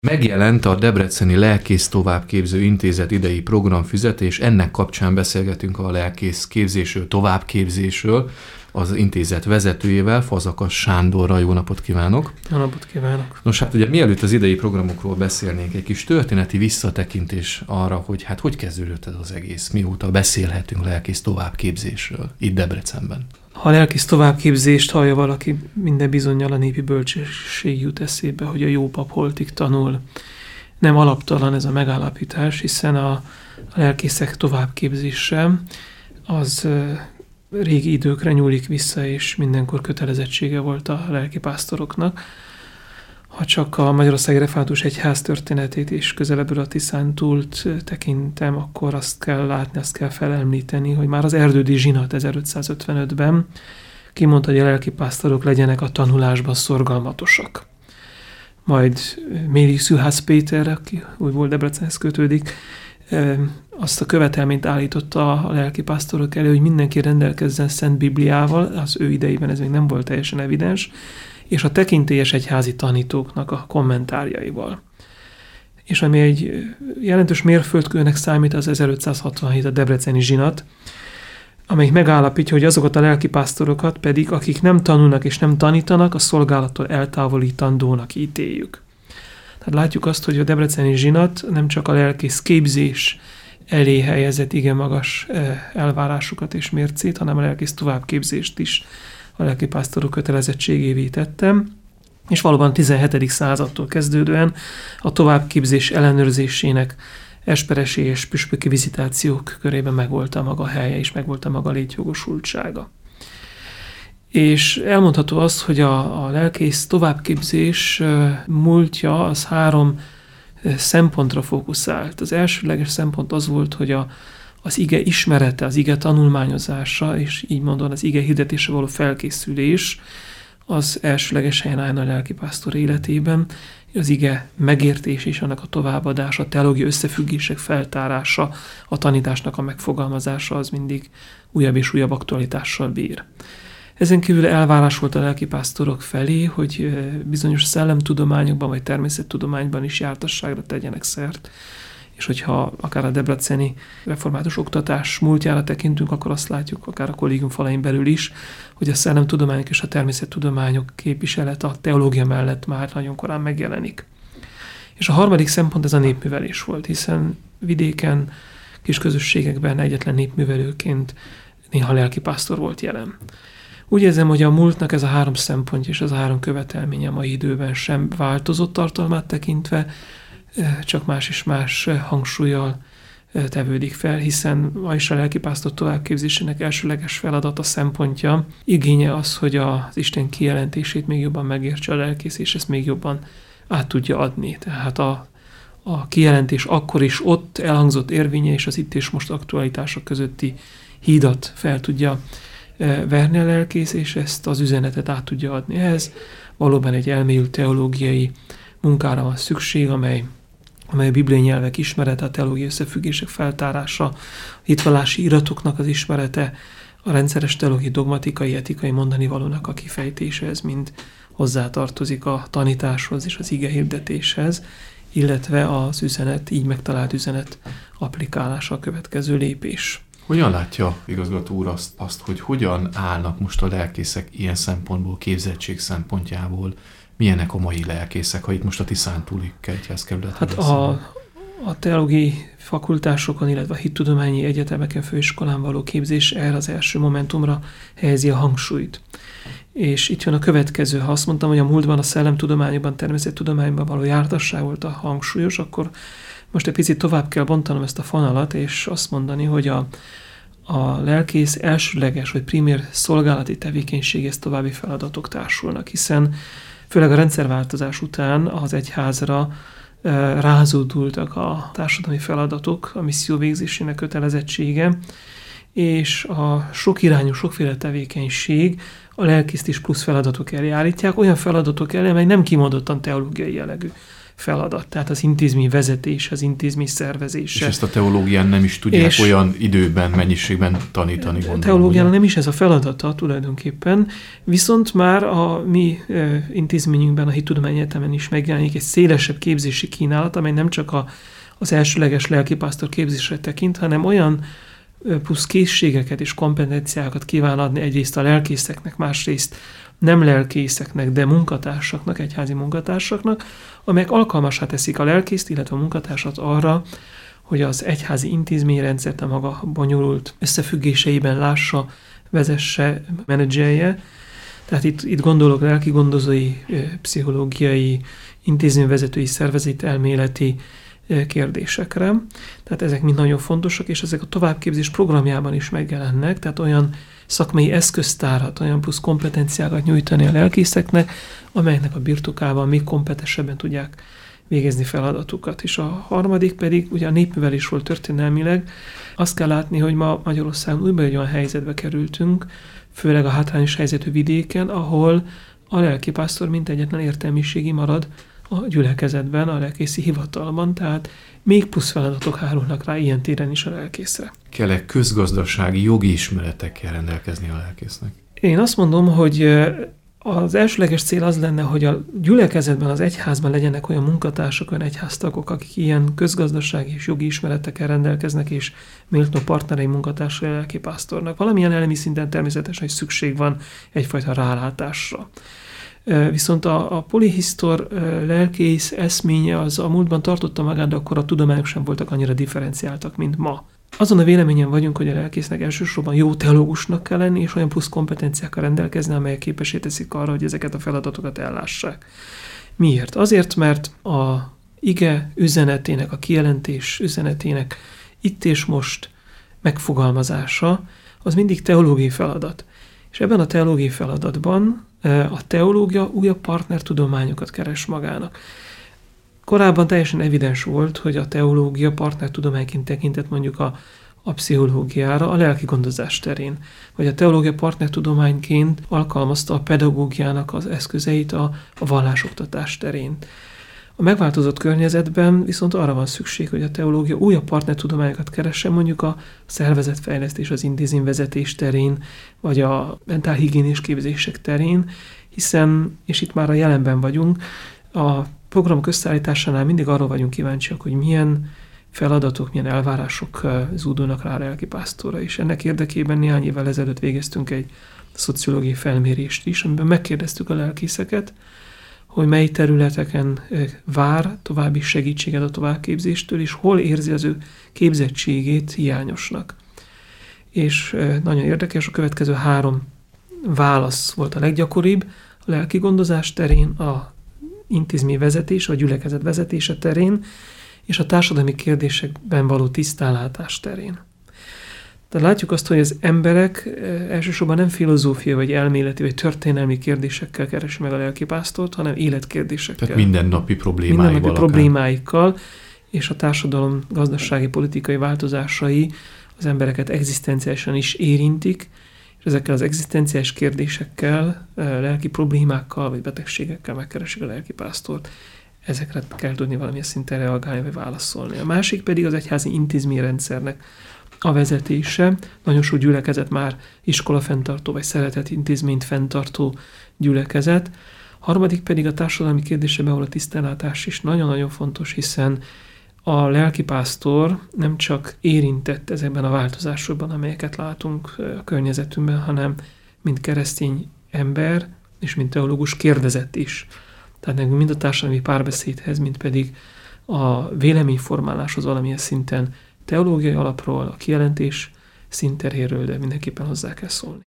Megjelent a Debreceni Lelkész Továbbképző Intézet idei programfüzet, és ennek kapcsán beszélgetünk a lelkész képzésről, továbbképzésről, az intézet vezetőjével, Fazakas Sándorral. Jó napot kívánok! Jó napot kívánok! Nos, hát ugye mielőtt az idei programokról beszélnénk, egy kis történeti visszatekintés arra, hogy hát hogy kezdődött ez az egész, mióta beszélhetünk lelkész továbbképzésről itt Debrecenben. Ha a lelkész továbbképzést hallja valaki, minden bizonnyal a népi bölcsesség jut eszébe, hogy a jó pap holtig tanul. Nem alaptalan ez a megállapítás, hiszen a lelkészek továbbképzése az régi időkre nyúlik vissza, és mindenkor kötelezettsége volt a lelkipásztoroknak. Ha csak a Magyarországi Református Egyház történetét és közelebbről a Tiszántúlt tekintem, akkor azt kell látni, azt kell felemlíteni, hogy már az erdődi zsinat 1555-ben kimondta, hogy a lelkipásztorok legyenek a tanulásban szorgalmatosak. Majd Méri Szűház Péter, aki úgy volt Debrecenhez kötődik, azt a követelményt állította a lelkipásztorok elő, hogy mindenki rendelkezzen Szent Bibliával, az ő idejében ez még nem volt teljesen evidens, és a tekintélyes egyházi tanítóknak a kommentárjaival. És ami egy jelentős mérföldkőnek számít, az 1567 a debreceni zsinat, amelyik megállapítja, hogy azokat a lelkipásztorokat pedig, akik nem tanulnak és nem tanítanak, a szolgálattól eltávolítandónak ítéljük. Tehát látjuk azt, hogy a debreceni zsinat nem csak a lelkész képzés elé helyezett igen magas elvárásokat és mércét, hanem a lelkész továbbképzést is a lelkipásztorok kötelezettségévé tettem, és valóban 17. századtól kezdődően a továbbképzés ellenőrzésének esperesi és püspöki vizitációk körében megvolt a maga helye, és megvolt a maga létjogosultsága. És elmondható az, hogy a lelkész továbbképzés múltja az 3 szempontra fókuszált. Az elsődleges szempont az volt, hogy az ige ismerete, az ige tanulmányozása, és így mondom, az ige hirdetése való felkészülés az elsőleges helyen állna a lelkipásztor életében, az ige megértés és annak a továbbadása, a teológiai összefüggések feltárása, a tanításnak a megfogalmazása az mindig újabb és újabb aktualitással bír. Ezen kívül elvárás volt a lelkipásztorok felé, hogy bizonyos szellemtudományokban vagy természettudományban is jártasságra tegyenek szert, és hogyha akár a debreceni református oktatás múltjára tekintünk, akkor azt látjuk, akár a kollégium falain belül is, hogy a szellemtudományok és a természettudományok képviselete a teológia mellett már nagyon korán megjelenik. És a harmadik szempont ez a népművelés volt, hiszen vidéken, kis közösségekben egyetlen népművelőként néha lelkipásztor volt jelen. Úgy érzem, hogy a múltnak ez a 3 szempont és ez a 3 követelménye a mai időben sem változott tartalmát tekintve, csak más és más hangsúllyal tevődik fel, hiszen ma is a lelkipásztor továbbképzésének elsőleges feladata, szempontja, igénye az, hogy az Isten kijelentését még jobban megértse a lelkész, és ezt még jobban át tudja adni. Tehát a kijelentés akkor is ott elhangzott érvénye és az itt és most aktualitások közötti hídat fel tudja verni a lelkész, és ezt az üzenetet át tudja adni. Ehhez valóban egy elmélyült teológiai munkára van szükség, amely a bibliai nyelvek ismerete, a teológiai összefüggések feltárása, a hitvallási iratoknak az ismerete, a rendszeres teológiai, dogmatikai, etikai mondanivalónak a kifejtése, ez mind hozzátartozik a tanításhoz és az ige hirdetéshez, illetve az üzenet, így megtalált üzenet applikálása a következő lépés. Hogyan látja, igazgató úr, azt, hogy hogyan állnak most a lelkészek ilyen szempontból, képzettség szempontjából? Milyenek a mai lelkészek, ha itt most a Tiszántúli egyházkerületről beszélünk? A teológiai fakultásokon, illetve a hittudományi egyetemeken, főiskolán való képzés erre az első momentumra helyezi a hangsúlyt. És itt jön a következő. Ha azt mondtam, hogy a múltban a szellemtudományokban, természettudományban való jártasság volt a hangsúlyos, akkor most egy picit tovább kell bontanom ezt a fonalat, és azt mondani, hogy a lelkész elsőleges vagy primér szolgálati tevékenységhez további feladatok társulnak, hiszen főleg a rendszerváltozás után az egyházra rázódultak a társadalmi feladatok, a misszió végzésének kötelezettsége, és a sokirányú, sokféle tevékenység a lelkészt is plusz feladatok elé állítják, olyan feladatok elé, amely nem kimondottan teológiai jellegű feladat, tehát az intézmény vezetés, az intézmény szervezése. És ezt a teológián nem is tudják olyan időben, mennyiségben tanítani, gondolom. A teológián nem is ez a feladata tulajdonképpen, viszont már a mi intézményünkben, a Hittudományi Egyetemen is megjelenik egy szélesebb képzési kínálat, amely nem csak az elsőleges lelkipásztor képzésre tekint, hanem olyan plusz készségeket és kompetenciákat kíván adni egyrészt a lelkészeknek, másrészt nem lelkészeknek, de munkatársaknak, egyházi munkatársaknak, amelyek alkalmassá teszik a lelkészt, illetve a munkatársat arra, hogy az egyházi intézményrendszert a maga bonyolult összefüggéseiben lássa, vezesse, menedzselje. Tehát itt gondolok lelkigondozói, pszichológiai, intézményvezetői, szervezetelméleti kérdésekre. Tehát ezek mind nagyon fontosak, és ezek a továbbképzés programjában is megjelennek, tehát olyan szakmai eszköztárat, olyan plusz kompetenciákat nyújtani a lelkészeknek, amelyeknek a birtokában még kompetensebben tudják végezni feladatukat. És a harmadik pedig, ugye a népművelésről történelmileg, azt kell látni, hogy ma Magyarországon újra egy olyan helyzetbe kerültünk, főleg a hátrányos helyzetű vidéken, ahol a lelkipásztor mint egyetlen értelmiségi marad a gyülekezetben, a lelkészi hivatalban, tehát még plusz feladatok hárulnak rá ilyen téren is a lelkészre. Kell-e közgazdasági, jogi ismeretekkel rendelkezni a lelkésznek? Én azt mondom, hogy az elsőleges cél az lenne, hogy a gyülekezetben, az egyházban legyenek olyan munkatársak, olyan egyháztagok, akik ilyen közgazdasági és jogi ismeretekkel rendelkeznek, és méltó partnerei munkatársai a lelkipásztornak. Valamilyen elemi szinten természetesen is szükség van egyfajta rálátásra. Viszont a polihisztor lelkész eszménye az a múltban tartotta magát, de akkor a tudományok sem voltak annyira differenciáltak, mint ma. Azon a véleményen vagyunk, hogy a lelkésznek elsősorban jó teológusnak kell lenni, és olyan plusz kompetenciákkal rendelkezni, amelyek képessé teszik arra, hogy ezeket a feladatokat ellássák. Miért? Azért, mert a ige üzenetének, a kijelentés üzenetének itt és most megfogalmazása az mindig teológiai feladat. És ebben a teológiai feladatban a teológia újabb partnertudományokat keres magának. Korábban teljesen evidens volt, hogy a teológia partnertudományként tekintett mondjuk a pszichológiára, a lelkigondozás terén, vagy a teológia partnertudományként alkalmazta a pedagógiának az eszközeit a vallásoktatás terén. A megváltozott környezetben viszont arra van szükség, hogy a teológia újabb partnertudományokat keressen, mondjuk a szervezetfejlesztés, az intézményvezetés terén, vagy a mentálhigiénés képzések terén, hiszen, és itt már a jelenben vagyunk, a program összeállításánál mindig arról vagyunk kíváncsiak, hogy milyen feladatok, milyen elvárások zúdulnak rá a lelkipásztorra, és ennek érdekében néhány évvel ezelőtt végeztünk egy szociológiai felmérést is, amiben megkérdeztük a lelkészeket, hogy mely területeken vár további segítséget a továbbképzéstől, és hol érzi az ő képzettségét hiányosnak. És nagyon érdekes, a következő 3 válasz volt a leggyakoribb, a lelkigondozás terén, a intézményvezetés, a gyülekezet vezetése terén, és a társadalmi kérdésekben való tisztánlátás terén. Tehát látjuk azt, hogy az emberek elsősorban nem filozófiai, vagy elméleti, vagy történelmi kérdésekkel keresi meg a lelkipásztort, hanem életkérdésekkel. Tehát mindennapi problémáikkal. És a társadalom gazdasági, politikai változásai az embereket egzisztenciálisan is érintik, és ezekkel az egzisztenciális kérdésekkel, lelki problémákkal, vagy betegségekkel megkeresik a lelkipásztort. Ezekre kell tudni valamilyen szinten reagálni, vagy válaszolni. A másik pedig az egyházi intézményrendszernek a vezetése. Nagyon sok gyülekezet már iskolafenntartó, vagy szeretett intézményt fenntartó gyülekezet. A harmadik pedig a társadalmi kérdésében való tisztánlátás is nagyon-nagyon fontos, hiszen a lelkipásztor nem csak érintett ezekben a változásokban, amelyeket látunk a környezetünkben, hanem mint keresztény ember és mint teológus kérdezett is. Tehát nekünk mind a társadalmi párbeszédhez, mint pedig a véleményformáláshoz valamilyen szinten teológiai alapról, a kijelentés színteréről, de mindenképpen hozzá kell szólni.